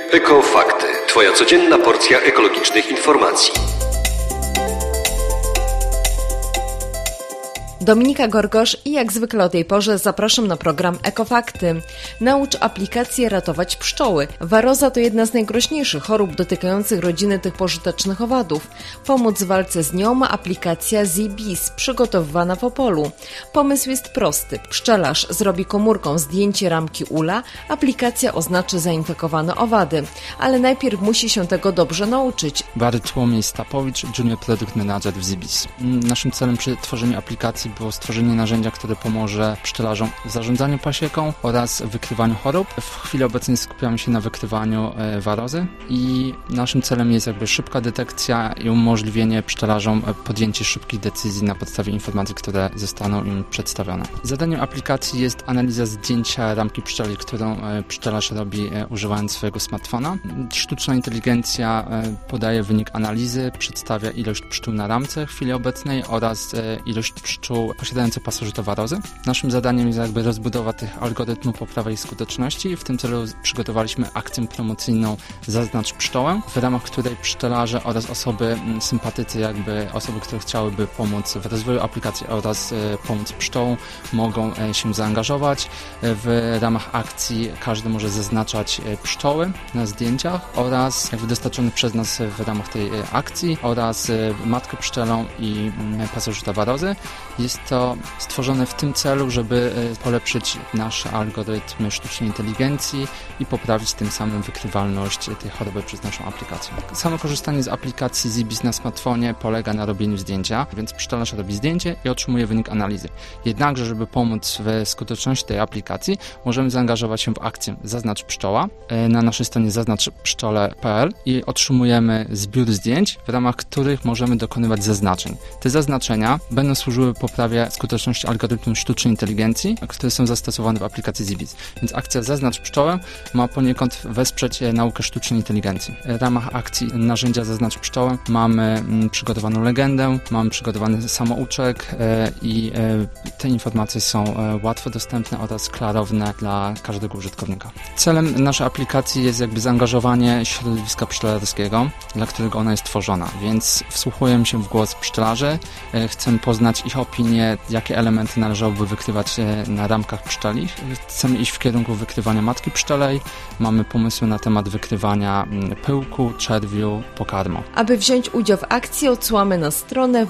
Ekofakty. Twoja codzienna porcja ekologicznych informacji. Dominika Gorgosz i jak zwykle o tej porze zapraszam na program Ekofakty. Naucz aplikację ratować pszczoły. Waroza to jedna z najgroźniejszych chorób dotykających rodziny tych pożytecznych owadów. Pomóc w walce z nią ma aplikacja ZBees, przygotowywana w Opolu. Pomysł jest prosty. Pszczelarz zrobi komórką zdjęcie ramki ula, aplikacja oznaczy zainfekowane owady. Ale najpierw musi się tego dobrze nauczyć. Bartłomiej Stapowicz, Junior Product Manager w ZBees. Naszym celem przy tworzeniu aplikacji było stworzenie narzędzia, które pomoże pszczelarzom w zarządzaniu pasieką oraz wykrywaniu chorób. W chwili obecnej skupiamy się na wykrywaniu warozy i naszym celem jest szybka detekcja i umożliwienie pszczelarzom podjęcie szybkich decyzji na podstawie informacji, które zostaną im przedstawione. Zadaniem aplikacji jest analiza zdjęcia ramki pszczeli, którą pszczelarz robi używając swojego smartfona. Sztuczna inteligencja podaje wynik analizy, przedstawia ilość pszczół na ramce w chwili obecnej oraz ilość pszczół posiadające pasożyta warozy. Naszym zadaniem jest rozbudowa tych algorytmów poprawy ich skuteczności i w tym celu przygotowaliśmy akcję promocyjną Zaznacz Pszczołę, w ramach której pszczelarze oraz osoby, sympatycy, osoby, które chciałyby pomóc w rozwoju aplikacji oraz pomóc pszczołom, mogą się zaangażować. W ramach akcji każdy może zaznaczać pszczoły na zdjęciach oraz dostarczony przez nas w ramach tej akcji oraz matkę pszczelą i pasożyta warozy. Jest to stworzone w tym celu, żeby polepszyć nasze algorytmy sztucznej inteligencji i poprawić tym samym wykrywalność tej choroby przez naszą aplikację. Samo korzystanie z aplikacji ZBees na smartfonie polega na robieniu zdjęcia, więc pszczelarz robi zdjęcie i otrzymuje wynik analizy. Jednakże, żeby pomóc w skuteczności tej aplikacji, możemy zaangażować się w akcję Zaznacz Pszczoła na naszej stronie zaznaczpszczole.pl i otrzymujemy zbiór zdjęć, w ramach których możemy dokonywać zaznaczeń. Te zaznaczenia będą służyły poprawie skuteczności algorytmów sztucznej inteligencji, które są zastosowane w aplikacji ZBees. Więc akcja Zaznacz Pszczołę ma poniekąd wesprzeć naukę sztucznej inteligencji. W ramach akcji narzędzia Zaznacz Pszczołę mamy przygotowaną legendę, mamy przygotowany samouczek i te informacje są łatwo dostępne oraz klarowne dla każdego użytkownika. Celem naszej aplikacji jest zaangażowanie środowiska pszczelarskiego, dla którego ona jest tworzona, więc wsłuchujemy się w głos pszczelarzy, chcemy poznać ich opinie, jakie elementy należałoby wykrywać na ramkach pszczeli. Chcemy iść w kierunku wykrywania matki pszczelej. Mamy pomysły na temat wykrywania pyłku, czerwiu, pokarmu. Aby wziąć udział w akcji, odsyłamy na stronę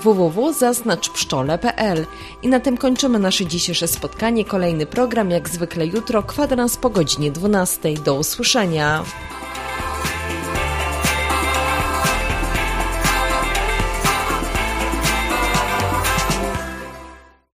www.zaznaczpszczole.pl. I na tym kończymy nasze dzisiejsze spotkanie. Kolejny program jak zwykle jutro, kwadrans po godzinie 12. Do usłyszenia.